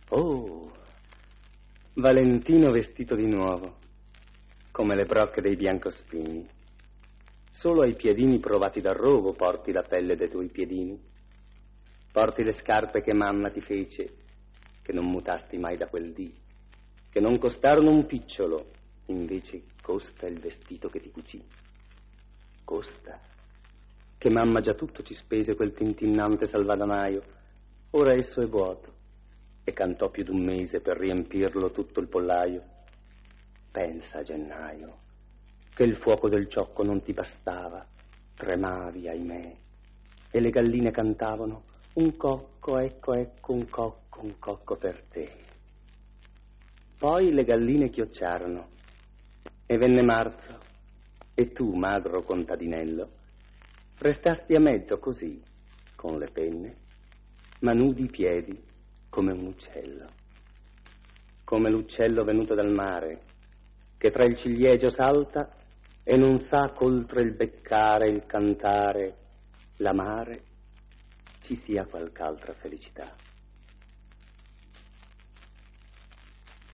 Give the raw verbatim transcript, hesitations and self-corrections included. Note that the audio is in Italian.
Oh, Valentino vestito di nuovo, come le brocche dei biancospini. Solo ai piedini provati dal rovo porti la pelle dei tuoi piedini. Porti le scarpe che mamma ti fece, che non mutasti mai da quel dì, che non costarono un picciolo, invece costa il vestito che ti cucì. Costa, che mamma già tutto ci spese quel tintinnante salvadanaio. Ora esso è vuoto e cantò più d'un mese per riempirlo tutto il pollaio. Pensa, gennaio, che il fuoco del ciocco non ti bastava, tremavi, ahimè, e le galline cantavano: un cocco, ecco, ecco, un cocco, un cocco per te. Poi le galline chiocciarono e venne marzo, e tu, magro contadinello, restasti a mezzo così, con le penne, ma nudi i piedi come un uccello, come l'uccello venuto dal mare, che tra il ciliegio salta e non sa qu'oltre il beccare, il cantare, l'amare, ci sia qualche altra felicità.